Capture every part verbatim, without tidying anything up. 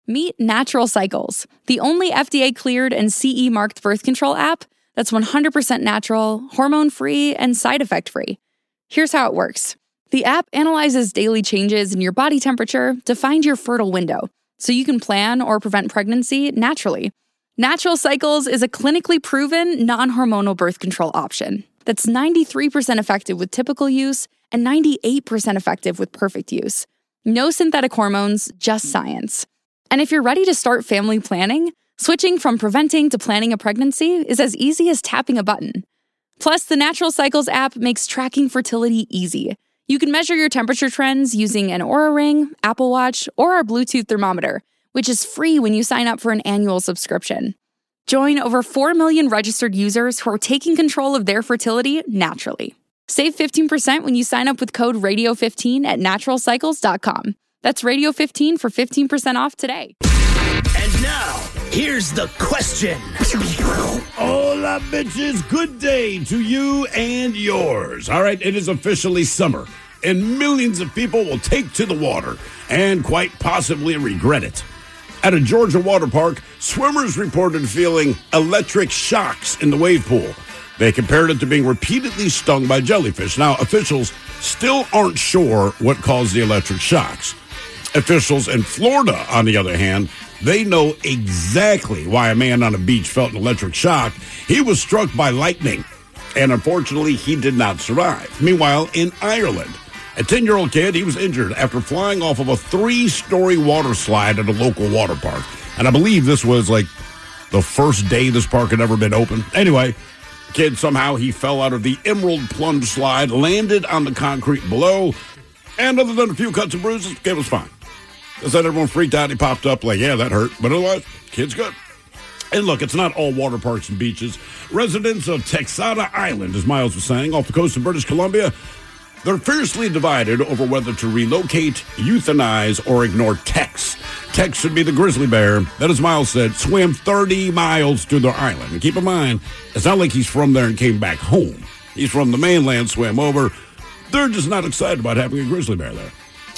Meet Natural Cycles, the only F D A-cleared and C E-marked birth control app that's one hundred percent natural, hormone-free, and side effect-free. Here's how it works. The app analyzes daily changes in your body temperature to find your fertile window, so you can plan or prevent pregnancy naturally. Natural Cycles is a clinically proven, non-hormonal birth control option that's ninety-three percent effective with typical use and ninety-eight percent effective with perfect use. No synthetic hormones, just science. And if you're ready to start family planning, switching from preventing to planning a pregnancy is as easy as tapping a button. Plus, the Natural Cycles app makes tracking fertility easy. You can measure your temperature trends using an Oura Ring, Apple Watch, or our Bluetooth thermometer, which is free when you sign up for an annual subscription. Join over four million registered users who are taking control of their fertility naturally. Save fifteen percent when you sign up with code radio fifteen at natural cycles dot com. That's radio fifteen for fifteen percent off today. And now, here's the question. Hola, bitches. Good day to you and yours. All right, it is officially summer, and millions of people will take to the water and quite possibly regret it. At a Georgia water park, swimmers reported feeling electric shocks in the wave pool. They compared it to being repeatedly stung by jellyfish. Now, officials still aren't sure what caused the electric shocks. Officials in Florida, on the other hand, they know exactly why a man on a beach felt an electric shock. He was struck by lightning, and unfortunately, he did not survive. Meanwhile, in Ireland, a ten-year-old kid, he was injured after flying off of a three-story water slide at a local water park. And I believe this was like the first day this park had ever been open. Anyway, the kid, somehow he fell out of the Emerald Plunge slide, landed on the concrete below, and other than a few cuts and bruises, the kid was fine. Then everyone freaked out. He popped up like, yeah, that hurt. But otherwise, kid's good. And look, it's not all water parks and beaches. Residents of Texada Island, as Miles was saying, off the coast of British Columbia, they're fiercely divided over whether to relocate, euthanize, or ignore Tex. Tex should be the grizzly bear that, as Miles said, swam thirty miles to their island. And keep in mind, it's not like he's from there and came back home. He's from the mainland, swam over. They're just not excited about having a grizzly bear there.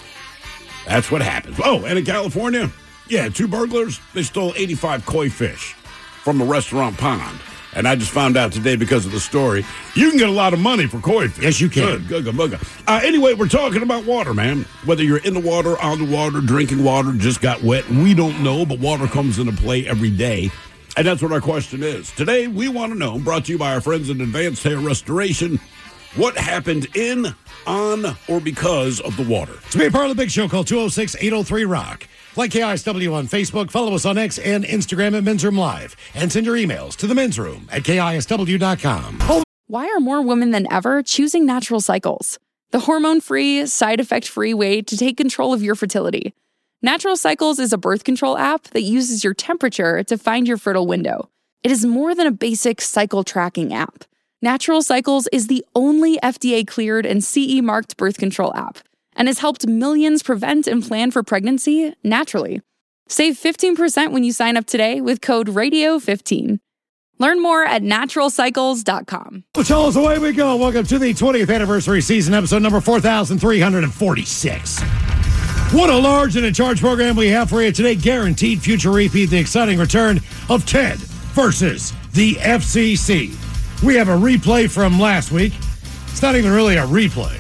That's what happens. Oh, and in California, yeah, two burglars, they stole eighty-five koi fish from a restaurant pond. And I just found out today because of the story, you can get a lot of money for koi fish. Yes, you can. Good, good, good, good. Uh, anyway, we're talking about water, man. Whether you're in the water, on the water, drinking water, just got wet, we don't know, but water comes into play every day. And that's what our question is. Today, we want to know, brought to you by our friends at Advanced Hair Restoration, what happened in, on, or because of the water. To be a part of the big show, call two oh six, eight oh three, rock. Like K I S W on Facebook, follow us on X and Instagram at Men's Room Live, and send your emails to the Men's Room at K I S W dot com. Why are more women than ever choosing Natural Cycles? The hormone-free, side effect-free way to take control of your fertility. Natural Cycles is a birth control app that uses your temperature to find your fertile window. It is more than a basic cycle tracking app. Natural Cycles is the only F D A-cleared and C E-marked birth control app and has helped millions prevent and plan for pregnancy naturally. Save fifteen percent when you sign up today with code radio fifteen. Learn more at natural cycles dot com. Well, tell us, away we go. Welcome to the twentieth anniversary season, episode number four thousand three hundred forty-six. What a large and in charge program we have for you today. Guaranteed future repeat, the exciting return of Ted versus the F C C. We have a replay from last week. It's not even really a replay.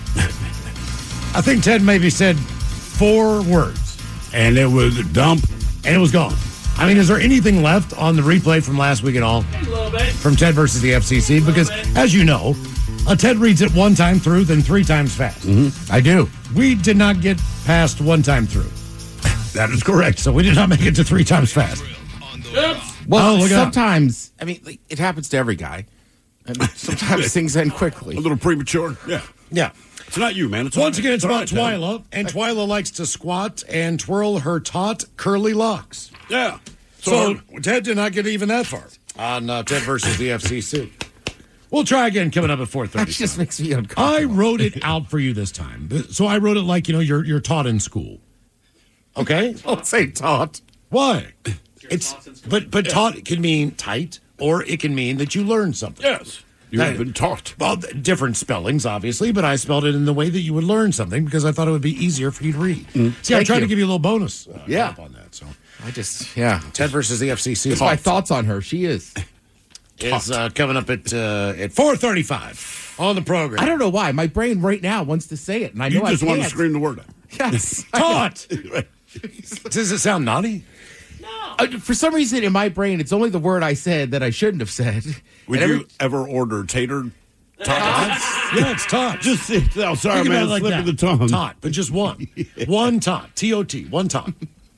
I think Ted maybe said four words. And it was a dump. And it was gone. I mean, is there anything left on the replay from last week at all? A little bit. From Ted versus the F C C? Because, as you know, uh, Ted reads it one time through, then three times fast. Mm-hmm. I do. We did not get past one time through. That is correct. So we did not make it to three times fast. Oops. Well, Oh, look out. sometimes, I mean, like, it happens to every guy. And sometimes things end quickly. A little premature. Yeah. Yeah. It's not you, man. It's Once all again, right. it's all about right, Ted. Twyla, and Twyla likes to squat and twirl her taut, curly locks. Yeah. So, Ted did not get even that far on uh, Ted versus the F C C. We'll try again coming up at four thirty. That just makes me uncomfortable. I wrote it out for you this time. So I wrote it like, you know, you're you're taught in school. Okay? Don't say taught. Why? It's but but taught can mean tight, or it can mean that you learned something. Yes. You have been taught. Well, different spellings, obviously, but I spelled it in the way that you would learn something because I thought it would be easier for you to read. Mm. See, I'm Thank trying you. to give you a little bonus uh, Yeah. help on that. So, I just, yeah. Ted versus the F C C. That's my thoughts on her. She is. is uh, coming up at uh, at four thirty-five on the program. I don't know why. My brain right now wants to say it, and I know You just I want to can't. scream the word out. Yes. Taught. Does it sound naughty? Uh, for some reason, in my brain, it's only the word I said that I shouldn't have said. Would And you every- ever order tater tots? Yeah, it's taught. Just oh, sorry, Think about man, it like slip that. of the tongue. Tot, but just one. One tot. T O T. One tot.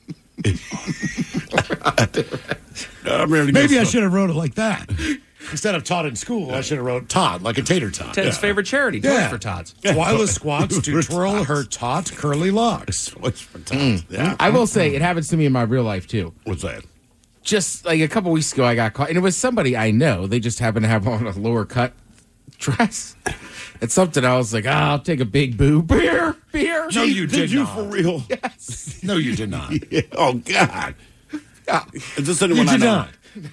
I'm ready to Maybe go I stuff. should have wrote it like that. Instead of taught in school, I should have wrote tot, like a tater tot. Ted's favorite charity, Toys for Tots. Twyla squats to For twirl tots. her taut curly locks. What's for tots? Yeah. I will say, it happens to me in my real life, too. What's that? Just like a couple weeks ago, I got caught, and it was somebody I know. They just happened to have on a lower cut dress. It's something I was like, ah, I'll take a big boo. Beer, beer. No, you did did you not. for real? Yes. No, you did not. Yeah. Oh God! Yeah. Is this You anyone I did know? not.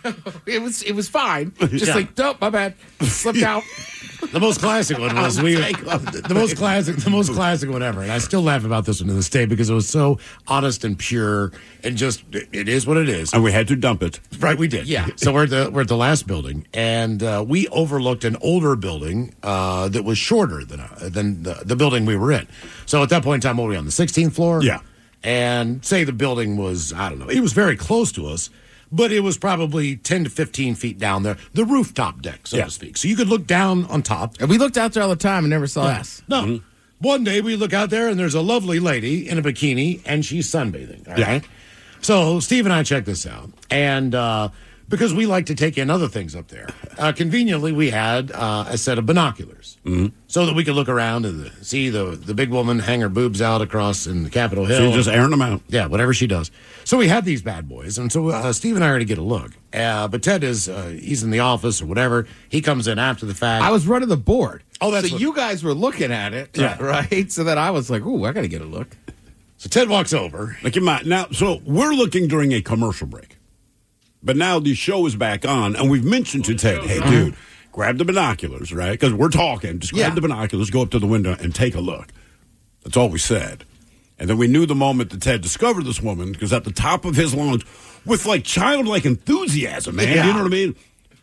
It was it was fine. Just Yeah. like, nope, my bad. Slipped out. The most classic one was we. The most classic, the most classic one ever, and I still laugh about this one to this day because it was so honest and pure, and just it is what it is. And we had to dump it. Right, we did. Yeah. So we're at the we're at the last building, and uh, we overlooked an older building uh, that was shorter than uh, than the, the building we were in. So at that point in time, what were we on the sixteenth floor? Yeah. And say the building was, I don't know, it was very close to us, but it was probably ten to fifteen feet down there, the rooftop deck, so Yeah. to speak. So you could look down on top. And we looked out there all the time and never saw us. No. One day we look out there and there's a lovely lady in a bikini and she's sunbathing. All Yeah. right. So Steve and I check this out. And uh, because we like to take in other things up there, uh, conveniently we had uh, a set of binoculars so that we could look around and see the, the big woman hang her boobs out across in the Capitol Hill. So you're just airing them out. Yeah, whatever she does. So we had these bad boys, and so uh, Steve and I are to get a look. Uh, but Ted is, uh, he's in the office or whatever. He comes in after the fact. I was running the board. Oh, that's so what- you guys were looking at it, Yeah. right? So then I was like, "Ooh, I got to get a look." so Ted walks over. Like in my now, so we're looking during a commercial break, but now the show is back on, and we've mentioned to Ted, "Hey, dude, grab the binoculars, right? Because we're talking. Just grab Yeah. the binoculars, go up to the window, and take a look." That's all we said, and then we knew the moment that Ted discovered this woman, because at the top of his lungs, with like childlike enthusiasm, man, Yeah. you know what I mean?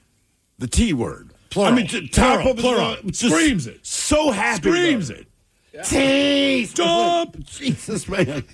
The T word, Plural. I mean, t- top Plural, of his plural. lungs, just Screams it. so happy, Screams about it. T, stop, Jesus, man.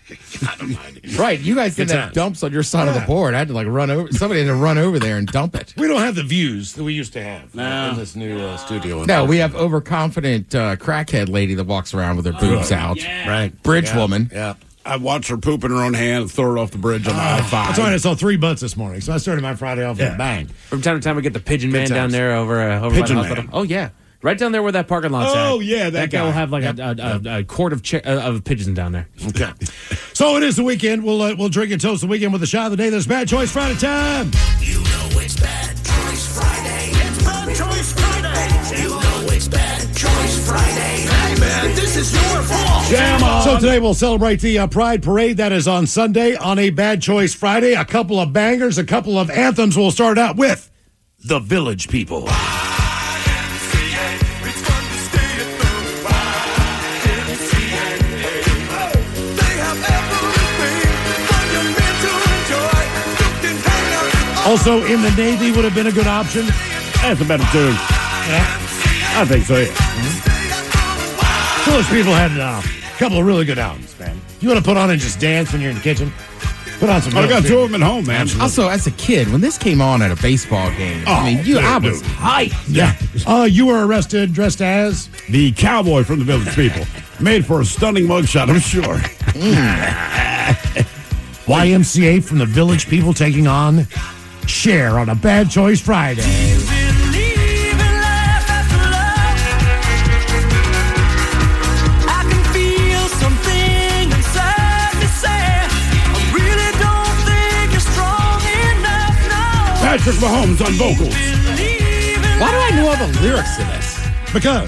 Right? You guys didn't Good have times. dumps on your side of the board. I had to like run over. Somebody had to run over there and dump it. We don't have the views that we used to have No. in this new uh, studio. No, we have overconfident uh, crackhead lady that walks around with her boobs out. right Bridge Yeah. woman. Yeah. I watched her poop in her own hand and throw it off the bridge on the I five. That's why I saw three butts this morning, so I started my Friday off with Yeah. a bang. From time to time, we get the Pigeon Man times. down there over, uh, over Pigeon by the hospital. Man. Oh, yeah. Right down there where that parking lot's at. Oh, yeah, that guy guy. will have like Yep. a, a, a, a quart of, chi- uh, of pigeons down there. Okay. So it is the weekend. We'll uh, we'll drink and toast the weekend with the shot of the day. There's Bad Choice Friday time. You know it's Bad Choice Friday. It's Bad Choice Friday. You know it's Bad Choice Friday. Hey, man, this is your fault. Jam on. So today we'll celebrate the uh, Pride Parade. That is on Sunday on a Bad Choice Friday. A couple of bangers, a couple of anthems. We'll start out with The Village People. Also in the Navy would have been a good option. That's a better tune. I think so, yeah. Village People had uh, a couple of really good albums, man. You want to put on and just dance when you're in the kitchen? Put on some I Village got two People. of them at home, man. Also, as a kid, when this came on at a baseball game, Oh, I mean, you, dude, I was dude. hyped. Yeah. Uh, you were arrested dressed as? The cowboy from the Village People. Made for a stunning mugshot, I'm sure. Y M C A from the Village People taking on Cher on a Bad Choice Friday. Patrick Mahomes on vocals. Why do I know all the lyrics to this? Because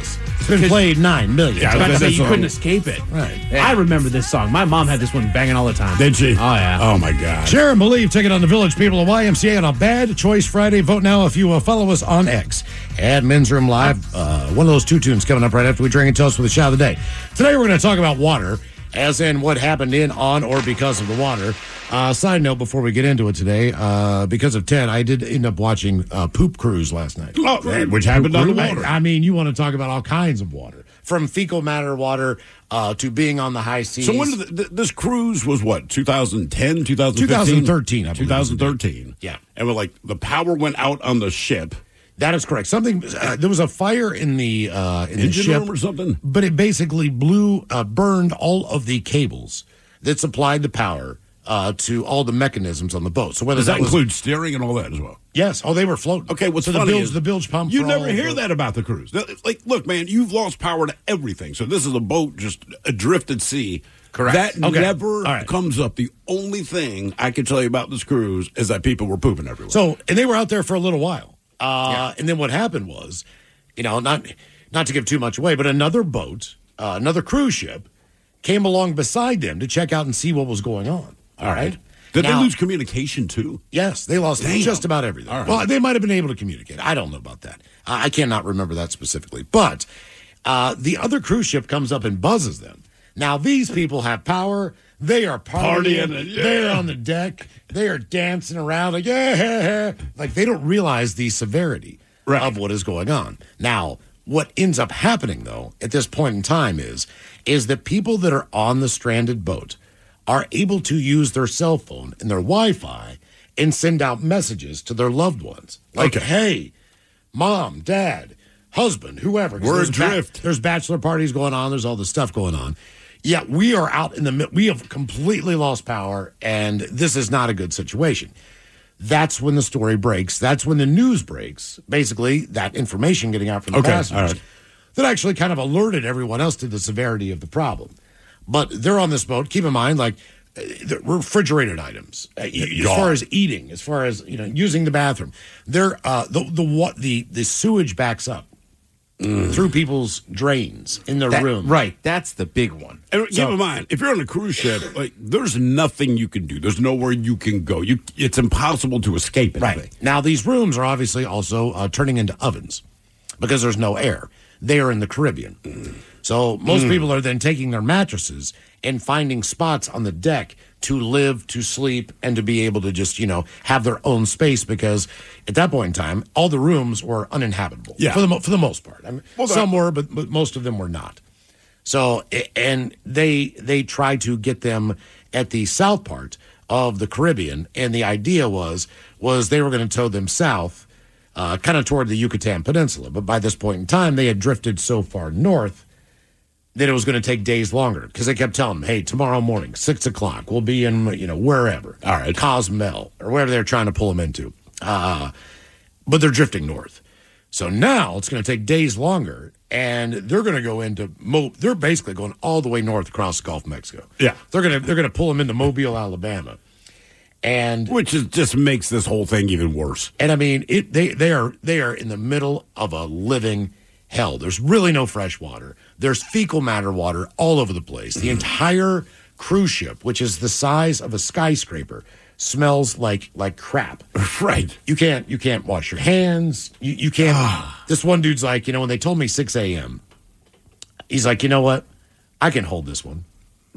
been played nine million. Yeah, I was about to That's say, you all. couldn't escape it. Right. I remember this song. My mom had this one banging all the time. Did she? Oh, yeah. Oh, my God. Sharon Believe taking on the Village People of Y M C A on a Bad Choice Friday. Vote now if you uh, follow us on X. At Men's Room Live. Uh, one of those two tunes coming up right after we drink and toast with the shot of the day. Today we're going to talk about water, as in what happened in, on, or because of the water. Uh, side note before we get into it today, uh, because of Ted, I did end up watching uh, Poop Cruise last night. Oh, right, which happened on the water. I, I mean, you want to talk about all kinds of water. From fecal matter water uh, to being on the high seas. So when did the, th- this cruise was what, twenty ten, twenty fifteen? twenty thirteen, I believe. twenty thirteen. Yeah. And we're like, the power went out on the ship. That is correct. Something uh, there was a fire in the uh, in the Engine ship room or something? but it basically blew, uh, burned all of the cables that supplied the power uh, to all the mechanisms on the boat. So whether Does that, that was, include steering and all that as well? yes, oh, they were floating. Okay, what's so funny the bilge, is the bilge pump. You for never all hear the- that about the cruise. Like, look, man, you've lost power to everything. So this is a boat just adrift at sea. Correct. That Okay. never All right. comes up. The only thing I can tell you about this cruise is that people were pooping everywhere. So, and they were out there for a little while. Uh, And then what happened was, you know, not not to give too much away, but another boat, uh, another cruise ship, came along beside them to check out and see what was going on. All right. Did Now- they lose communication too? Yes, they lost Damn. just about everything. All right. Well, they might have been able to communicate. I don't know about that. I I cannot remember that specifically. But uh, the other cruise ship comes up and buzzes them. Now, these people have power. They are partying. Partying and- yeah. They're on the deck. They are dancing around like, yeah. Like, they don't realize the severity Right. of what is going on. Now, what ends up happening, though, at this point in time is, is that people that are on the stranded boat are able to use their cell phone and their Wi-Fi and send out messages to their loved ones. Like, Okay. hey, mom, dad, husband, whoever. 'Cause We're there's ba- adrift. there's bachelor parties going on. There's all this stuff going on. Yet we are out in the middle. We have completely lost power, and this is not a good situation. That's when the story breaks. That's when the news breaks. Basically, that information getting out from the Okay, passengers all right. that actually kind of alerted everyone else to the severity of the problem. But they're on this boat. Keep in mind, like, uh, the refrigerated items, uh, y- as God. far as eating, as far as, you know, using the bathroom. They're uh, the the what the the sewage backs up through people's drains in their That- room. Right. That's the big one. And keep in mind, if you're on a cruise ship, like there's nothing you can do. There's nowhere you can go. You, it's impossible to escape anything. Right. Now, these rooms are obviously also uh, turning into ovens because there's no air. They are in the Caribbean. So most people are then taking their mattresses and finding spots on the deck to live, to sleep, and to be able to just, you know, have their own space because at that point in time, all the rooms were uninhabitable. Yeah. For the, mo- for the most part. I mean, Well, that- some were, but, but most of them were not. So, a- and they they tried to get them at the south part of the Caribbean, and the idea was was they were going to tow them south, uh, kind of toward the Yucatan Peninsula. But by this point in time, they had drifted so far north that it was going to take days longer because they kept telling them, "Hey, tomorrow morning, six o'clock, we'll be in, you know, wherever, All right. Cozumel or wherever they're trying to pull them into." Uh, but they're drifting north. So now it's going to take days longer, and they're going to go into Mo. They're basically going all the way north across the Gulf of Mexico. Yeah. they're going to they're going to pull them into Mobile, Alabama, and Which is, just makes this whole thing even worse. and I mean it. They they are they are in the middle of a living hell. There's really no fresh water. There's fecal matter water all over the place. The entire cruise ship, which is the size of a skyscraper, smells like like crap. Right. You can't you can't wash your hands. You you can't. This one dude's like, you know, when they told me six a.m., he's like, you know what? I can hold this one.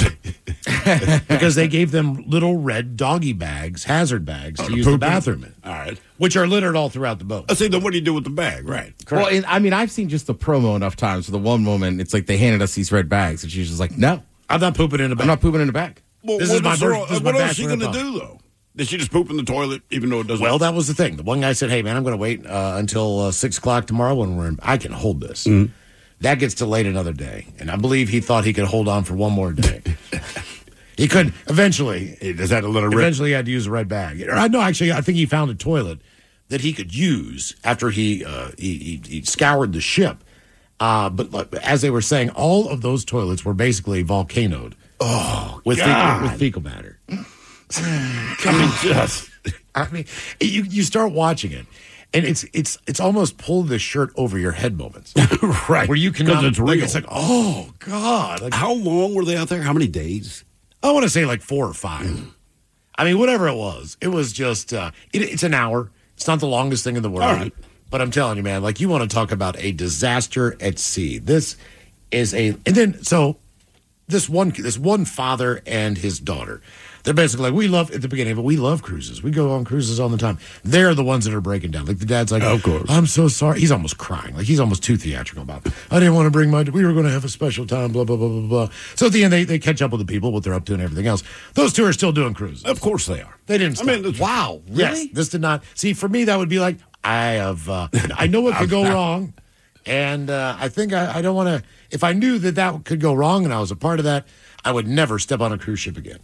Because they gave them little red doggy bags, hazard bags, to use the poop in? bathroom in, All right. which are littered all throughout the boat. I say, then what do you do with the bag? Right. Well, and, I mean, I've seen just the promo enough times. For the one woman, it's like they handed us these red bags, and she's just like, "No, I'm not pooping in a bag. I'm not pooping in a bag." Well, This what is my is her- version- this is my What else is she bachelorette going to thought. do, though? Did she just poop in the toilet, even though it doesn't? Well, that was the thing. The one guy said, "Hey, man, I'm going to wait uh, until uh, six o'clock tomorrow when we're in. I can hold this." Mm-hmm. That gets delayed another day, and I believe he thought he could hold on for one more day. He could eventually. He just had to let her rip. Eventually, he had to use a red bag. Or, I know, actually, I think he found a toilet that he could use after he uh, he, he, he scoured the ship. Uh, but like, as they were saying, all of those toilets were basically volcanoed. Oh, with fecal, God. with fecal matter. I mean, just. I mean, you you start watching it, And it's it's it's almost pull the shirt over your head moments. Right. Where you can Because it's like, real. it's like, oh, God. Like, How long were they out there? How many days? I want to say like four or five. I mean, whatever it was. It was just, uh, it, it's an hour. It's not the longest thing in the world. All right. But I'm telling you, man, like you want to talk about a disaster at sea. This is a, and then, so this one, this one father and his daughter, they're basically like, we love, at the beginning, but we love cruises. We go on cruises all the time. They're the ones that are breaking down. Like the dad's like, Of course. I'm so sorry. He's almost crying. Like he's almost too theatrical about it. I didn't want to bring my, we were going to have a special time, blah, blah, blah, blah, blah. So at the end, they, they catch up with the people, what they're up to and everything else. Those two are still doing cruises. Of course they are. They didn't stop. I mean, it's- wow. really? Yes, this did not. See, for me, that would be like, I have, uh, I know what could go wrong. And uh, I think I, I don't want to, if I knew that that could go wrong and I was a part of that, I would never step on a cruise ship again.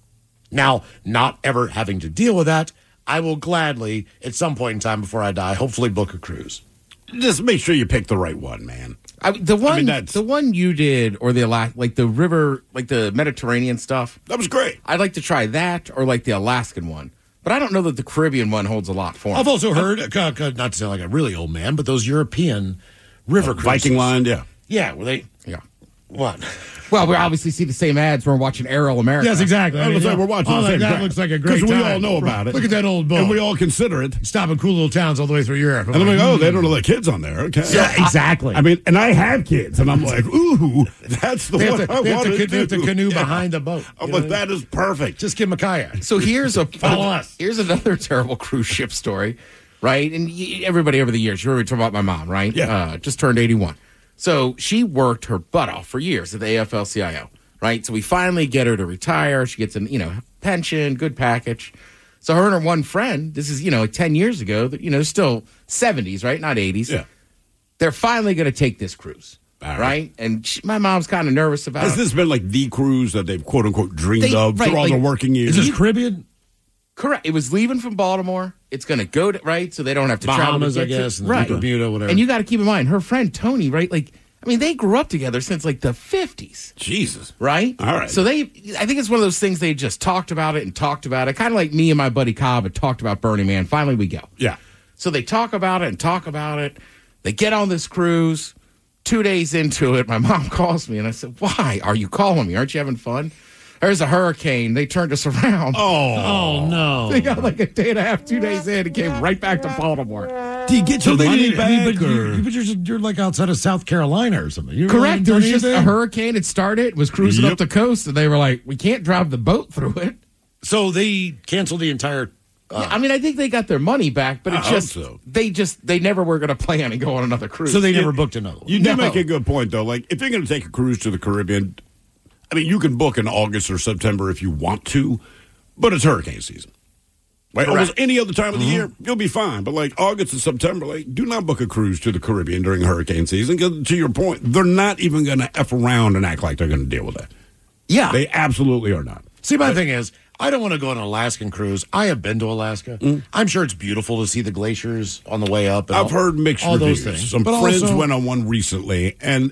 Now, not ever having to deal with that, I will gladly, at some point in time before I die, hopefully book a cruise. Just make sure you pick the right one, man. I, the one, mean, that's- the one you did, or the Ala- like the river, like the Mediterranean stuff. That was great. I'd like to try that, or like the Alaskan one. But I don't know that the Caribbean one holds a lot for me. I've also heard, uh, uh, not to sound like a really old man, but those European river cruises. Viking line, yeah. Yeah, where they, Yeah. what? Well, we obviously see the same ads when we're watching Aerial America. Yes, exactly. I was like, we're watching oh, the same that crap. looks like a great Because we time. all know about it. Look at that old boat. And we all consider it. stopping cool little towns all the way through Europe. And I'm like, oh, they don't let kids on there. Okay. Yeah, exactly. I mean, and I have kids, and I'm like, ooh, that's the they one have to, I they have want to, to they have to do. canoe Yeah. behind the boat. I'm You like, know? that is perfect. Just give them a kayak. So here's a Follow us. Here's another terrible cruise ship story, right? And y- everybody over the years, you remember talking about my mom, right? Yeah. Uh, just turned eighty-one. So she worked her butt off for years at the A F L C I O, right? So we finally get her to retire. She gets an, you know, pension, good package. So her and her one friend, this is, you know, like ten years ago, you know, still seventies, right? Not eighties. Yeah. They're finally going to take this cruise, All right. right? And she, my mom's kind of nervous about Has it. this been like the cruise that they've quote unquote dreamed They- of right, through all like- their working years? Is this Caribbean? Correct. It was leaving from Baltimore. It's going to go to, right? So they don't have to Bahamas, travel. to I get guess, To, and right. Bermuda, whatever. And you got to keep in mind, her friend Tony, right? Like, I mean, they grew up together since like the fifties, Jesus. right? All right. So they, I think it's one of those things they just talked about it and talked about it. Kind of like me and my buddy Cobb had talked about Burning Man. Finally, we go. Yeah. So they talk about it and talk about it. They get on this cruise. Two days into it, my mom calls me and I said, why are you calling me? Aren't you having fun? There's a hurricane. They turned us around. Oh. Oh, no. They got like a day and a half, two days in, and came right back to Baltimore. Do you get So your they money didn't, I mean, back? but, you, or- you- but you're, just- you're like outside of South Carolina or something. You Correct. There really was just a anything? hurricane. It started, was cruising Yep. up the coast, and they were like, we can't drive the boat through it. So they canceled the entire. Uh, Yeah, I mean, I think they got their money back, but I it hope just, so. they just, they never were going to plan and go on another cruise. so they never booked another one. You do No. make a good point, though. Like, if you're going to take a cruise to the Caribbean, I mean, you can book in August or September if you want to, but it's hurricane season. Like, almost any other time of the year, you'll be fine. But, like, August and September, like, do not book a cruise to the Caribbean during hurricane season because, to your point, they're not even going to F around and act like they're going to deal with that. yeah. They absolutely are not. See, my thing is, I don't want to go on an Alaskan cruise. I have been to Alaska. I'm sure it's beautiful to see the glaciers on the way up. And I've all- heard mixed all reviews. those things. Some But friends also- went on one recently, and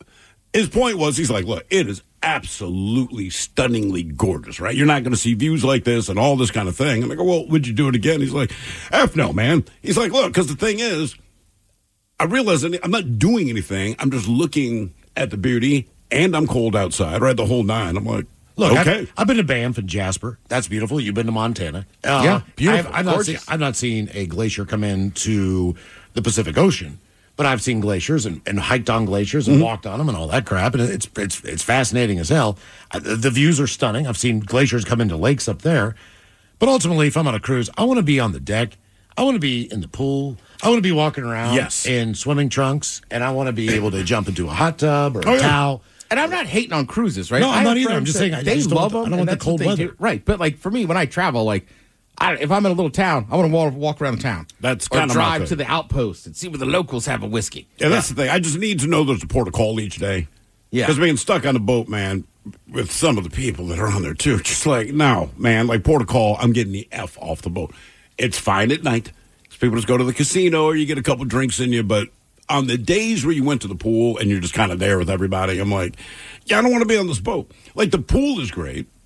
his point was, he's like, look, it is absolutely stunningly gorgeous, right? You're not going to see views like this and all this kind of thing. And I go, well, would you do it again? He's like, F no, man. He's like, look, because the thing is, I realize that I'm not doing anything. I'm just looking at the beauty, and I'm cold outside, right? The whole nine. I'm like, Look, okay. I've, I've been to Banff and Jasper. That's beautiful. You've been to Montana. Uh, Yeah, beautiful, I've, I've, not gorgeous. seen, I've not seen a glacier come into the Pacific Ocean, but I've seen glaciers and, and hiked on glaciers and walked on them and all that crap. And it's it's it's fascinating as hell. Uh, The, the views are stunning. I've seen glaciers come into lakes up there. But ultimately, if I'm on a cruise, I want to be on the deck. I want to be in the pool. I want to be walking around Yes. in swimming trunks. And I want to be able to jump into a hot tub or a Oh, yeah. towel. And I'm not hating on cruises, right? No, I'm I have not either. friends I'm just that saying I they just don't love want- I them. don't want and the that's cold what they weather. do. Right. But like for me, when I travel, like I, if I'm in a little town, I want to walk, walk around the town. That's or kinda my drive thing. to the outpost and see where the locals have a whiskey. Yeah, that's the thing. I just need to know there's a port of call each day. Yeah. Because being stuck on the boat, man, with some of the people that are on there too, just like, no, man, like port of call, I'm getting the F off the boat. It's fine at night. People just go to the casino or you get a couple drinks in you, but on the days where you went to the pool and you're just kind of there with everybody, I'm like, yeah, I don't want to be on this boat. Like the pool is great.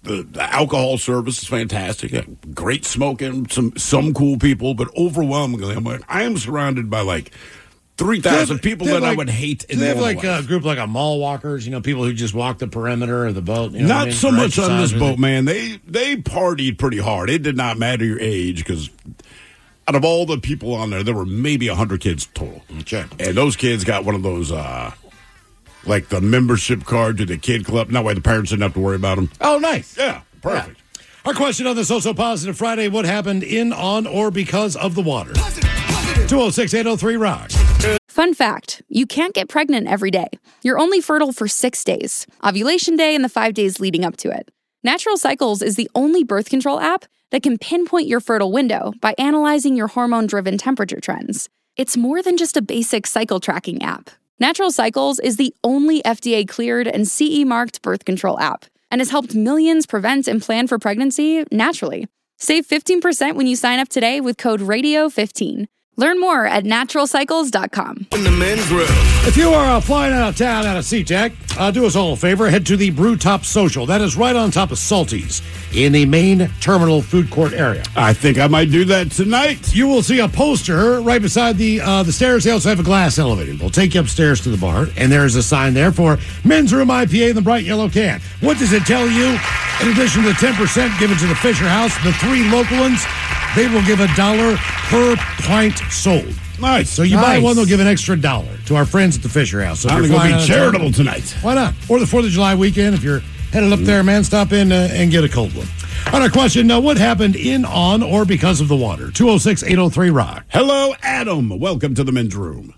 the, the alcohol service is fantastic. Great smoking, some some cool people, but overwhelmingly, I'm like, I am surrounded by like three thousand people that like, I would hate in do they have normal like life. a group like a mall walkers, you know, people who just walk the perimeter of the boat? You know Not what I mean? so For much on this exercise, boat, man. They they partied pretty hard. It did not matter your age because out of all the people on there, there were maybe one hundred kids total. Okay. And those kids got one of those, uh, like the membership card to the kid club. That way the parents didn't have to worry about them. Oh, nice. Yeah, perfect. Our question on this Also Positive Friday: what happened in, on, or because of the water? two oh six, eight oh three, rock. Fun fact, you can't get pregnant every day. You're only fertile for six days, ovulation day and the five days leading up to it. Natural Cycles is the only birth control app that can pinpoint your fertile window by analyzing your hormone-driven temperature trends. It's more than just a basic cycle tracking app. Natural Cycles is the only F D A-cleared and C E-marked birth control app and has helped millions prevent and plan for pregnancy naturally. Save fifteen percent when you sign up today with code radio fifteen. Learn more at natural cycles dot com. In the men's room. If you are uh, flying out of town out of SeaTac, uh, do us all a favor. Head to the Brew Top Social. That is right on top of Salty's in the main terminal food court area. I think I might do that tonight. You will see a poster right beside the uh, the stairs. They also have a glass elevator. They'll take you upstairs to the bar, and there's a sign there for Men's Room I P A in the bright yellow can. What does it tell you? In addition to the ten percent given to the Fisher House, the three local ones, they will give a dollar per pint sold. Nice. So you buy Nice. one, they'll give an extra dollar to our friends at the Fisher House. So if I'm you're going flying to out be of town, charitable tonight. why not? Or the fourth of July weekend, if you're headed up there, man, stop in uh, and get a cold one. On our question, now, what happened in, on, or because of the water? two oh six, eight oh three, rock. Hello, Adam. Welcome to the men's room.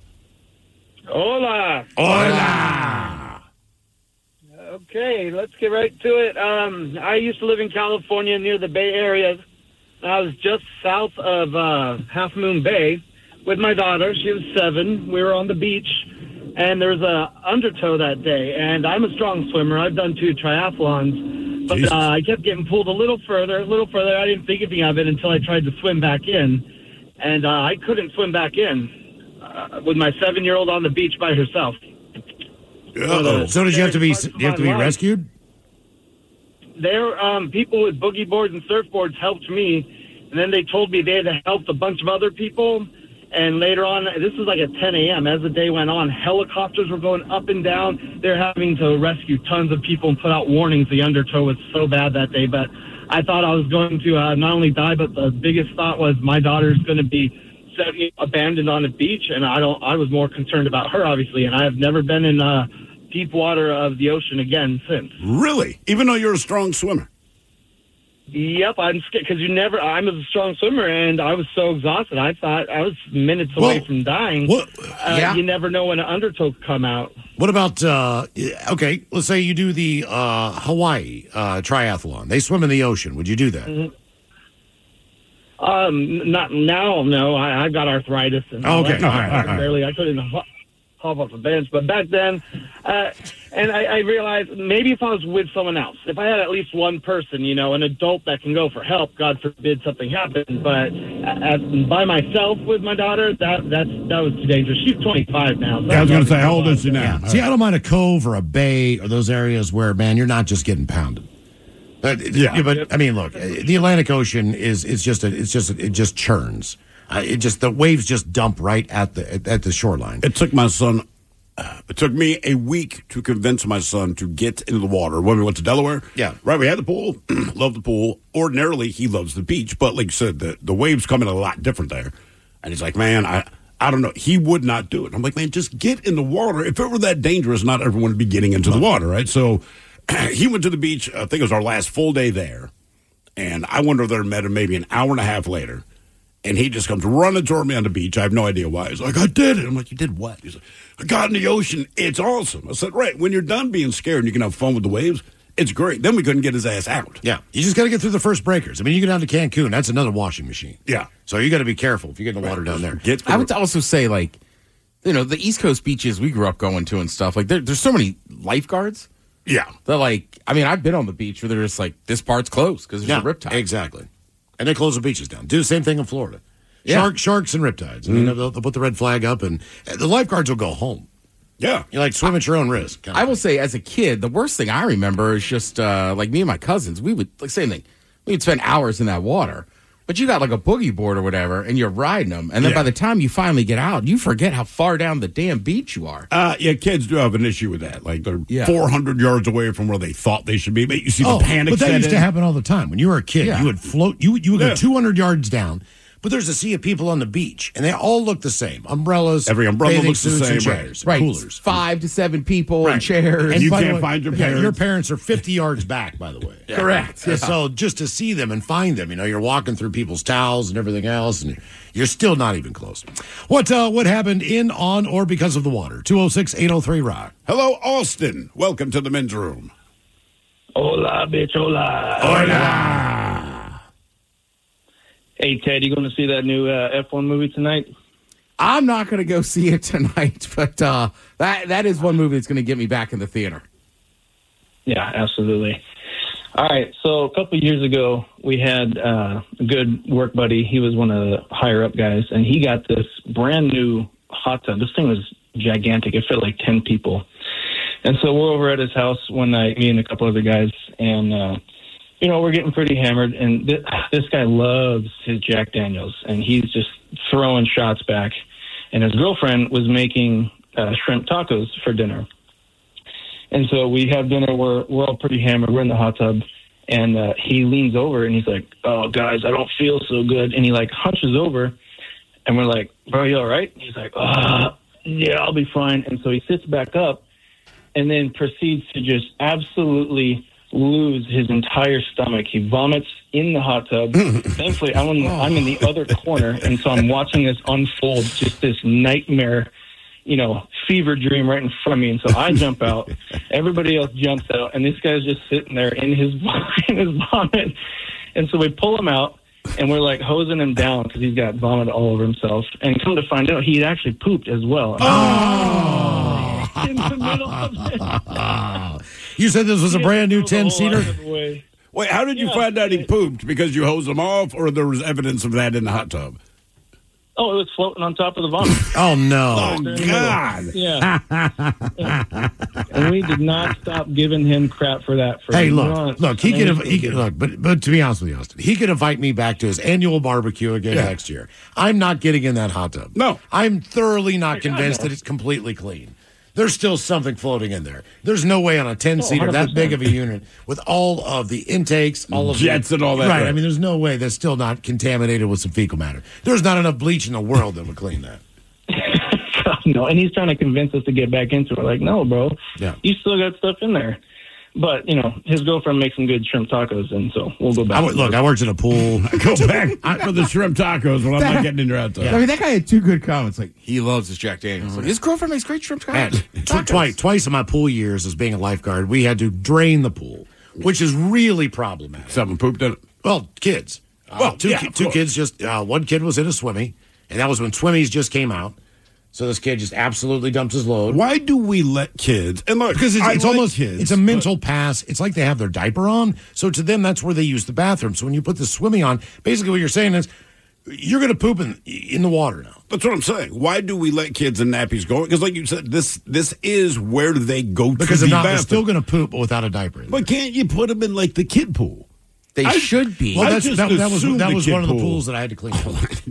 Hola. Hola. Okay, let's get right to it. Um, I used to live in California near the Bay Area. I was just south of uh, Half Moon Bay with my daughter. She was seven. We were on the beach, and there was a undertow that day. And I'm a strong swimmer. I've done two triathlons. But Jesus. uh, I kept getting pulled a little further, a little further. I didn't think anything of it until I tried to swim back in. And uh, I couldn't swim back in uh, with my seven-year-old on the beach by herself. Uh-oh. So did you have to be? Do you have to be My life. rescued? There, um, people with boogie boards and surfboards helped me, and then they told me they had helped a bunch of other people. And later on, this was like at ten a.m. As the day went on, helicopters were going up and down. They're having to rescue tons of people and put out warnings. The undertow was so bad that day, but I thought I was going to uh, not only die, but the biggest thought was my daughter's going to be set, you know, abandoned on a beach, and I don't. I was more concerned about her, obviously, and I have never been in uh, deep water of the ocean again since. Really? Even though you're a strong swimmer? Yep, I'm scared because you never. I'm a strong swimmer, and I was so exhausted. I thought I was minutes away Well, from dying. what- Uh, yeah. You never know when an undertow could come out. What about? Uh, okay, let's say you do the uh, Hawaii uh, triathlon. They swim in the ocean. Would you do that? Mm-hmm. Um, not now. No, I, I've got arthritis and all Okay, that. all right, all right. barely. I couldn't ho- hop off a bench, but back then, uh, and I, I realized maybe if I was with someone else, if I had at least one person, you know, an adult that can go for help. God forbid something happened, but at, by myself with my daughter, that that's that was too dangerous. She's twenty-five now. So Yeah, I was going to that's say, how old is she now? See, I don't mind a cove or a bay or those areas where, man, you're not just getting pounded. But Yeah. yeah, but I mean, look, the Atlantic Ocean is is just a, it's just it just churns. Uh, it just the waves just dump right at the at, at the shoreline. It took my son, uh, it took me a week to convince my son to get into the water when we went to Delaware. Yeah. Right, we had the pool, love the pool. Ordinarily, he loves the beach, but like you said, the, the waves come in a lot different there. And he's like, man, I, I don't know. He would not do it. I'm like, man, just get in the water. If it were that dangerous, not everyone would be getting into the water, right? So he went to the beach. I think it was our last full day there. And I went over there and met him maybe an hour and a half later. And he just comes running toward me on the beach. I have no idea why. He's like, I did it. I'm like, you did what? He's like, I got in the ocean. It's awesome. I said, right, when you're done being scared and you can have fun with the waves, it's great. Then we couldn't get his ass out. Yeah, you just got to get through the first breakers. I mean, you get down to Cancun, that's another washing machine. Yeah. So you got to be careful if you get in the water down there. Get I would also say, like, you know, the East Coast beaches we grew up going to and stuff, like, there, there's so many lifeguards. Yeah. They're like, I mean, I've been on the beach where they're just like, this part's closed because there's Yeah, a riptide. exactly. And they close the beaches down. Do the same thing in Florida. Yeah. Shark, sharks and riptides. I mean, they'll, they'll put the red flag up, and uh, the lifeguards will go home. Yeah. You like swim at your own risk. kind of I will thing. say, as a kid, the worst thing I remember is just uh, like me and my cousins. We would like same thing. We would spend hours in that water, but you got like a boogie board or whatever, and you're riding them, and then Yeah. by the time you finally get out, you forget how far down the damn beach you are. Uh, yeah, kids do have an issue with that. Like they're Yeah. four hundred yards away from where they thought they should be. But you see Oh, the panic but that set used in. to happen all the time. When you were a kid, Yeah. you would float. You would- you would Yeah. go two hundred yards down, but there's a sea of people on the beach, and they all look the same: umbrellas, Every umbrella bathing looks the suits, and same, right. chairs, Right, coolers. five to seven people Right. and chairs. And you by the can't find your yeah, your parents. parents are fifty yards back, by the way. Correct. And so just to see them and find them, you know, you're walking through people's towels and everything else, and you're still not even close. What uh, what happened in, on, or because of the water? two oh six, eight oh three, rock. Hello, Austin. Welcome to the men's room. Hola, bitch, hola. Hola. Hey, Ted, you going to see that new uh, F one movie tonight? I'm not going to go see it tonight, but uh, that that is one movie that's going to get me back in the theater. Yeah, absolutely. All right, so a couple of years ago, we had uh, a good work buddy. He was one of the higher-up guys, and he got this brand-new hot tub. This thing was gigantic. It fit like ten people. And so we're over at his house one night, me and a couple other guys, and, uh, you know, we're getting pretty hammered, and th- this guy loves his Jack Daniels, and he's just throwing shots back. And his girlfriend was making uh, shrimp tacos for dinner. And so we have dinner. We're we're all pretty hammered. We're in the hot tub, and uh, he leans over and he's like, "Oh, guys, I don't feel so good." And he like hunches over, and we're like, "Bro, you all right?" He's like, "Ah, yeah, I'll be fine." And so he sits back up, and then proceeds to just absolutely lose his entire stomach. He vomits in the hot tub. Thankfully, I'm in, I'm in the other corner, and so I'm watching this unfold. Just this nightmare. You know, fever dream right in front of me. And so I jump out. Everybody else jumps out. And this guy's just sitting there in his, in his vomit. And so we pull him out, and we're, like, hosing him down because he's got vomit all over himself. And come to find out, he actually pooped as well. Oh! In the middle of it. You said this was a brand new He had to throw the whole ten-seater? outfit away. Wait, how did you Yeah, find out he it- pooped? Because you hosed him off, or there was evidence of that in the hot tub? Oh, it was floating on top of the vomit. Oh, no. Oh, God. Yeah. And we did not stop giving him crap for that. For Hey, look, months. look, he I mean, can, it he was can good. look, but but to be honest with you, Austin, he can invite me back to his annual barbecue again Yeah. next year. I'm not getting in that hot tub. No. I'm thoroughly not God, convinced no. that it's completely clean. There's still something floating in there. There's no way on a ten-seater, Oh, that big one hundred percent. of a unit, with all of the intakes, all of Jets the, and all that, Right, right. I mean, there's no way that's still not contaminated with some fecal matter. There's not enough bleach in the world that would clean that. God, no. And he's trying to convince us to get back into it. We're like, no, bro. Yeah. You still got stuff in there. But, you know, his girlfriend makes some good shrimp tacos, and so we'll go back. I, w- look, I worked at a pool. Go back for the shrimp tacos when I'm not getting in your hot tub. I mean, that guy had two good comments. Like, he loves his Jack Daniels. Like, his girlfriend makes great shrimp Man, tacos. tw- twice, twice in my pool years as being a lifeguard, we had to drain the pool, which is really problematic. Someone pooped in it. Well, kids. Uh, Well, two, yeah, ki- of two course. kids just, uh, one kid was in a swimmy, and that was when swimmies just came out. So this kid just absolutely dumped his load. Why do we let kids? And look, Because it's, I it's like almost, kids, it's a but- mental pass. It's like they have their diaper on. So to them, that's where they use the bathroom. So when you put the swimming on, basically what you're saying is, you're going to poop in, in the water now. That's what I'm saying. Why do we let kids in nappies go? Because, like you said, this this is where they go Because to if the not, they're bathroom. still going to poop without a diaper in there. But can't you put them in like the kid pool? They I- should be. Well, I that's, just that, that was assumed that the was kid one of the pool. pools that I had to clean.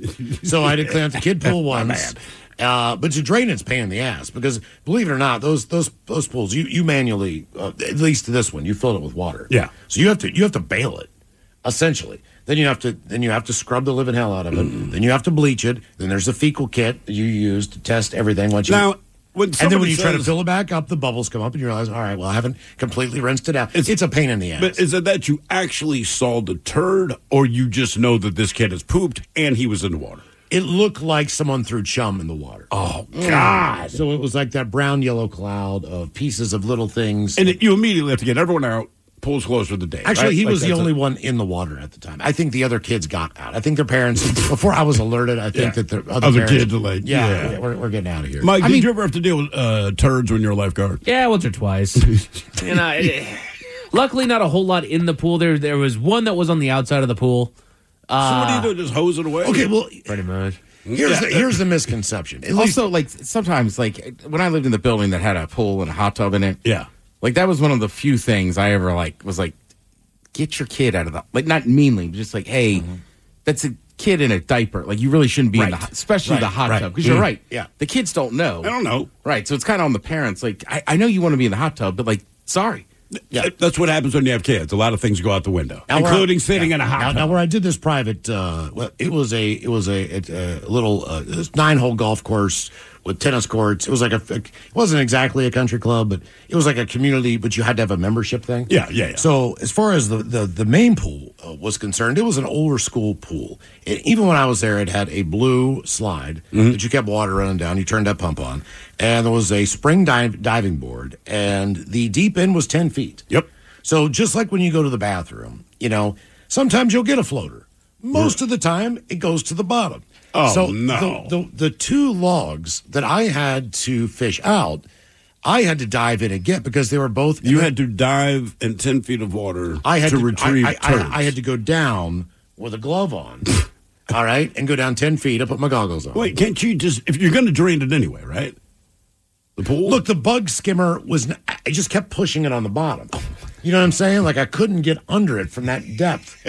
So I had to clean out the kid pool once. Uh, but to drain it's a pain in the ass because believe it or not, those those those pools you you manually uh, at least this one you fill it with water. Yeah. So you have to you have to bail it essentially. Then you have to then you have to scrub the living hell out of it. Then you have to bleach it. Then there's a fecal kit that you use to test everything once you. Now, when and then when somebody you try to says- fill it back up, the bubbles come up, and you realize, all right, well, I haven't completely rinsed it out. It's, It's- a pain in the ass. But is it that you actually saw the turd, or you just know that this kid has pooped and he was in the water? It looked like someone threw chum in the water. Oh God! So it was like that brown yellow cloud of pieces of little things. And it, you immediately have to get everyone out. Pools closed for the day. Actually, right? he Like was the that's only it. one in the water at the time. I think the other kids got out. I think their parents, before I was alerted, I think Yeah. that the other, Other parents, kids are like, yeah, yeah. yeah, we're, we're getting out of here. Mike, I did mean- you ever have to deal with uh, turds when you're a lifeguard? Yeah, once or twice. and I, luckily, not a whole lot in the pool. There, there was one that was on the outside of the pool. So what do you do? Just hose it away? Okay, well, Pretty much. here's the, here's the misconception. At least, Also, like sometimes, like when I lived in the building that had a pool and a hot tub in it, Yeah. like that was one of the few things I ever like was like, get your kid out of the like not meanly, but just like, hey, that's a kid in a diaper. Like you really shouldn't be in the Right. hot- especially Right, the hot right. tub because you're Mm. right. Yeah. the kids don't know. I don't know. Right, so it's kind of on the parents. Like I, I know you want to be in the hot tub, but like, sorry. Yeah. That's what happens when you have kids. A lot of things go out the window, Now, where including I- sitting yeah. in a hot now, tub. now, where I did this private, uh, well, it was a it was a, a, a little uh, nine hole golf course with tennis courts. It was like a, it wasn't exactly a country club, but it was like a community. But you had to have a membership thing. Yeah, yeah, yeah. So as far as the the, the main pool uh, was concerned, it was an older school pool. It, even when I was there, it had a blue slide Mm-hmm. that you kept water running down. You turned that pump on, and there was a spring dive, diving board, and the deep end was ten feet. Yep. So just like when you go to the bathroom, you know, sometimes you'll get a floater. Most of the time, it goes to the bottom. Oh, so no. The, the, the two logs that I had to fish out, I had to dive in and get because they were both. You had to dive in ten feet of water I had to, to, retrieve I, I, turds. I, I had to go down with a glove on. All right, and go down ten feet. I put my goggles on. Wait, can't you just, if you're going to drain it anyway, right? The pool? Look, the bug skimmer was. n- I just kept pushing it on the bottom. You know what I'm saying? Like I couldn't get under it from that depth.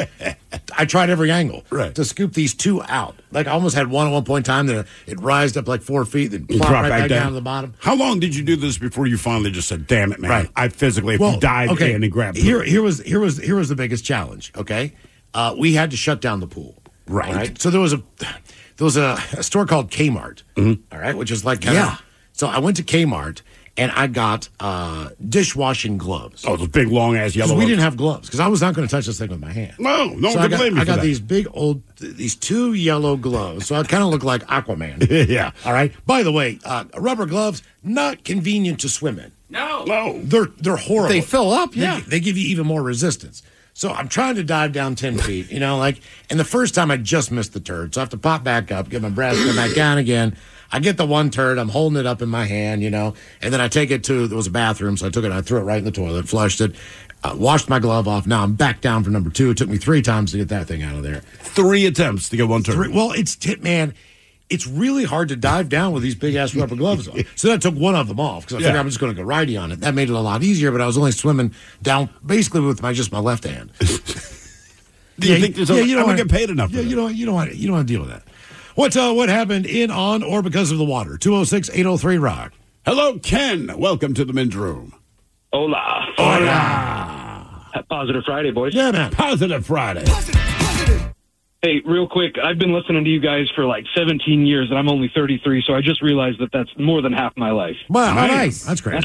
I tried every angle Right. to scoop these two out. Like I almost had one at one point in time that it rised up like four feet, then You plopped drop right back back down. down. to the bottom. How long did you do this before you finally just said, damn it, man? Right. I physically have to dive okay. in and grab it. Here, here was here was here was the biggest challenge. Okay, uh, we had to shut down the pool. Right. all So there was a there was a, a store called Kmart. all right, which is like kinda, Yeah. So I went to Kmart and I got uh, dishwashing gloves. Oh, those big, long ass yellow Because we ones. didn't have gloves. Because I was not going to touch this thing with my hand. No, no so one I can got, blame me I for got that. these big old, these two yellow gloves. So I kind of look like Aquaman. Yeah. All right. By the way, uh, rubber gloves not convenient to swim in. No, No. They're they're horrible. They fill up, They- yeah. They, give you even more resistance. So I'm trying to dive down ten feet, you know, like, and the first time I just missed the turd. So I have to pop back up, get my breath, go back down again. I get the one turd, I'm holding it up in my hand, you know, and then I take it to, there was a bathroom, so I took it and I threw it right in the toilet, flushed it, uh, washed my glove off. Now I'm back down for number two. It took me three times to get that thing out of there. Three attempts to get one turn. Three, well, it's, t- man, it's really hard to dive down with these big ass rubber gloves on. So then I took one of them off because I figured Yeah. I'm just going to go righty on it. That made it a lot easier, but I was only swimming down basically with my just my left hand. Do you think there's a, you I don't wanna- get paid enough Yeah, for you that? don't. You don't want. You don't want to deal with that. What uh, what happened in, on, or because of the water? two oh six, eight oh three, rock. Hello, Ken. Welcome to the men's room. Hola. Hola. Positive Friday, boys. Yeah, man. Positive Friday. Hey, real quick, I've been listening to you guys for like seventeen years, and I'm only thirty-three, so I just realized that that's more than half my life. Wow, nice. That's great.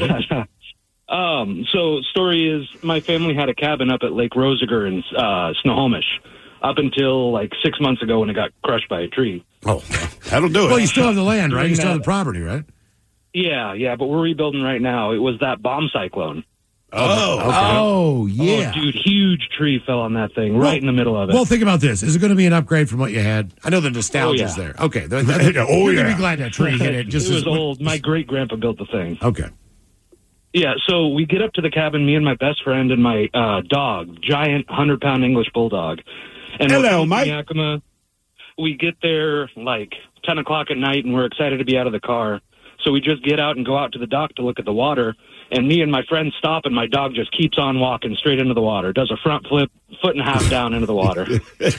um, so, story is, my family had a cabin up at Lake Rosiger in uh, Snohomish up until like six months ago when it got crushed by a tree. Oh, that'll do it. Well, you still have the land, right? You During still have that- the property, right? Yeah, yeah, but we're rebuilding right now. It was that bomb cyclone. oh, Oh, yeah. Oh, dude, huge tree fell on that thing right in the middle of it. Well, think about this. Is it going to be an upgrade from what you had? I know the nostalgia's Oh, yeah. there. Okay. The, the, Oh, you're going to yeah. be glad that tree hit it. Just it was as, old. My great grandpa built the thing. Okay. Yeah, so we get up to the cabin, me and my best friend and my uh, dog, giant hundred pound English bulldog. And we're Hello, coming to Mike. Yakima. We get there like ten o'clock at night, and we're excited to be out of the car. So we just get out and go out to the dock to look at the water. And me and my friend stop, and my dog just keeps on walking straight into the water. Does a front flip, foot and a half down into the water.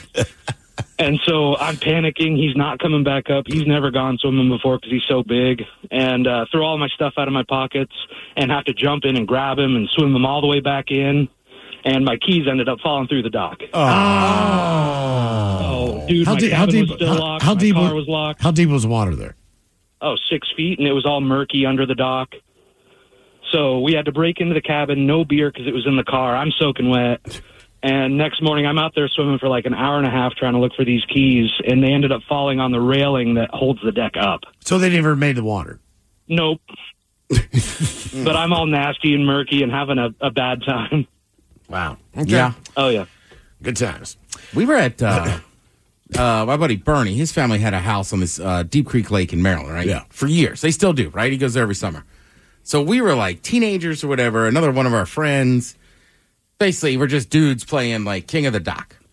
And so I'm panicking. He's not coming back up. He's never gone swimming before because he's so big. And uh, throw all my stuff out of my pockets and have to jump in and grab him and swim him all the way back in. And my keys ended up falling through the dock. Oh, dude, How my deep? How cabin deep? was still How, locked. how my deep? car was locked. How deep was the water there? Oh, six feet, and it was all murky under the dock. So we had to break into the cabin, no beer because it was in the car. I'm soaking wet. And next morning, I'm out there swimming for like an hour and a half trying to look for these keys, and they ended up falling on the railing that holds the deck up. So they never made the water. Nope. But I'm all nasty and murky and having a, a bad time. Wow. Okay. Yeah. Oh, yeah. Good times. We were at uh, uh, my buddy Bernie. His family had a house on this uh, Deep Creek Lake in Maryland, right? Yeah. For years. They still do, right? He goes there every summer. So we were like teenagers or whatever. Another one of our friends. Basically, we're just dudes playing like King of the Dock.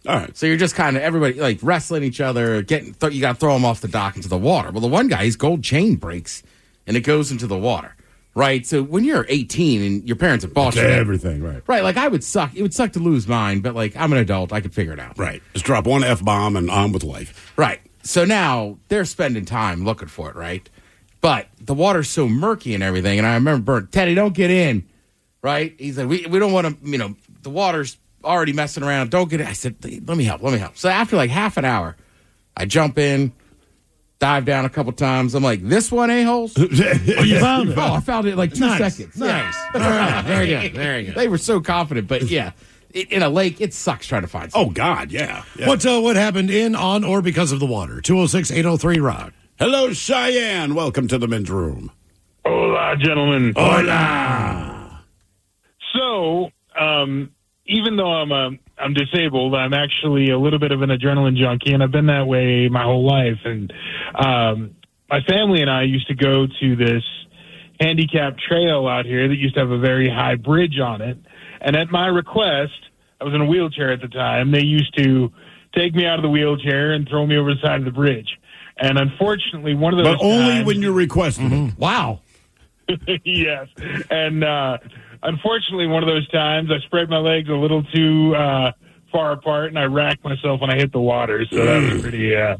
All right. So you're just kind of everybody like wrestling each other, getting th- you got to throw them off the dock into the water. Well, the one guy, his gold chain breaks, and it goes into the water, right? So when you're eighteen and your parents have bought you everything, right? right? Like I would suck. It would suck to lose mine, but like I'm an adult, I could figure it out, Right. Just drop one F bomb and on with life. right? So now they're spending time looking for it, right? But the water's so murky and everything, and I remember Bert, Teddy, don't get in, right? He's like, we we don't want to, you know, the water's already messing around. Don't get it. I said, let me help. Let me help. So after like half an hour, I jump in, dive down a couple times. I'm like, this one, a-holes? Oh, you found it. Oh, I found it in like two Nice. seconds. Nice. Yeah. All right. There you go. There you go. They were so confident, but yeah, it, in a lake, it sucks trying to find something. Oh, God, yeah. yeah. What uh, what happened in, on, or because of the water? two oh six, eight oh three, rock. Hello, Cheyenne. Welcome to the men's room. Hola, gentlemen. Hola. So, um, even though I'm uh, I'm disabled, I'm actually a little bit of an adrenaline junkie, and I've been that way my whole life. And um, my family and I used to go to this handicapped trail out here that used to have a very high bridge on it. And at my request, I was in a wheelchair at the time. They used to take me out of the wheelchair and throw me over the side of the bridge. And unfortunately, one of those But only times, when you're requesting it. Wow. yes. And uh, unfortunately, one of those times I spread my legs a little too uh, far apart, and I racked myself when I hit the water. So that was pretty... Uh...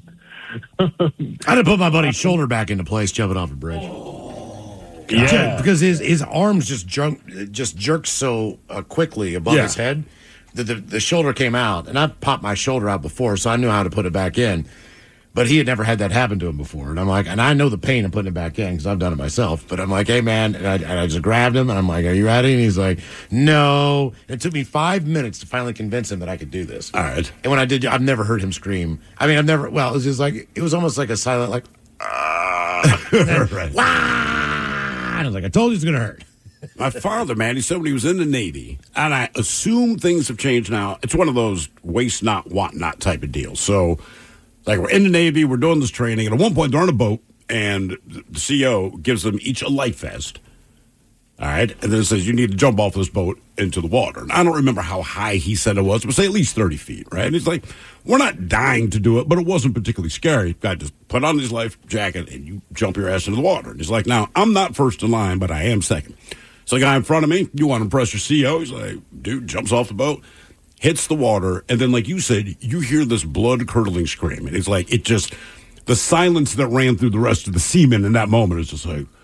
I had to put my buddy's shoulder back into place jumping off a bridge. yeah. Because his his arms just junk, just jerked so uh, quickly above Yeah. his head that the, the shoulder came out. And I popped my shoulder out before, so I knew how to put it back in. But he had never had that happen to him before. And I'm like, and I know the pain of putting it back in because I've done it myself. But I'm like, hey, man. And I, and I just grabbed him, and I'm like, are you ready? And he's like, no. And it took me five minutes to finally convince him that I could do this. All right. And when I did, I've never heard him scream. I mean, I've never, well, it was just like, it was almost like a silent, like, right. ah. And I was like, I told you it's going to hurt. My father, man, he said when he was in the Navy, and I assume things have changed now. It's one of those waste not, want not type of deals. So, like, we're in the Navy, we're doing this training, and at one point they're on a boat, and the C O gives them each a life vest. All right? And then it says, you need to jump off this boat into the water. And I don't remember how high he said it was, but say at least thirty feet, right? And he's like, we're not dying to do it, but it wasn't particularly scary. Guy just put on his life jacket, and you jump your ass into the water. And he's like, now, I'm not first in line, but I am second. So the guy in front of me, you want to impress your C O? He's like, dude, jumps off the boat, hits the water, and then, like you said, you hear this blood-curdling scream. And it's like, it just, the silence that ran through the rest of the seamen in that moment is just like,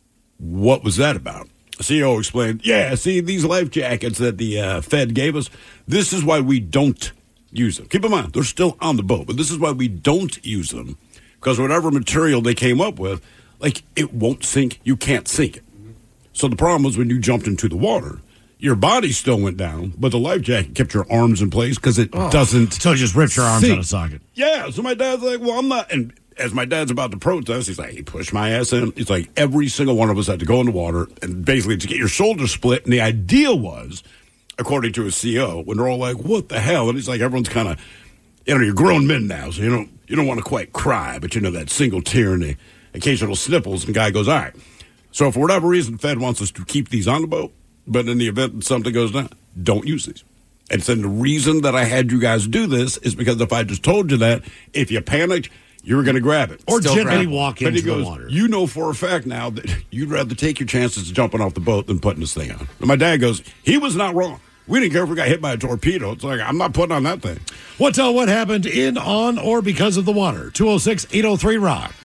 what was that about? The C O explained, yeah, see, these life jackets that the uh, Fed gave us, this is why we don't use them. Keep in mind, they're still on the boat, but this is why we don't use them, because whatever material they came up with, like, it won't sink. You can't sink it. So the problem was when you jumped into the water, your body still went down, but the life jacket kept your arms in place because it Oh. doesn't. So it just ripped your arms sink. out of socket. Yeah. So my dad's like, well, I'm not. And as my dad's about to protest, he's like, he pushed my ass in. He's like, every single one of us had to go in the water and basically to get your shoulders split. And the idea was, according to his C O, when they're all like, what the hell? And he's like, everyone's kind of, you know, you're grown men now, so you don't you don't want to quite cry, but you know that single tear and the occasional sniffles. And the guy goes, all right. So for whatever reason, the Fed wants us to keep these on the boat, but in the event that something goes down, don't use these. And so the reason that I had you guys do this is because if I just told you that, if you panicked, you were going to grab it. Or Still gently grab- walk But into he goes, the water. you know for a fact now that you'd rather take your chances of jumping off the boat than putting this thing on. And my dad goes, he was not wrong. We didn't care if we got hit by a torpedo. It's like, I'm not putting on that thing. What's uh, what happened in, on, or because of the water? two oh six, eight oh three, rock.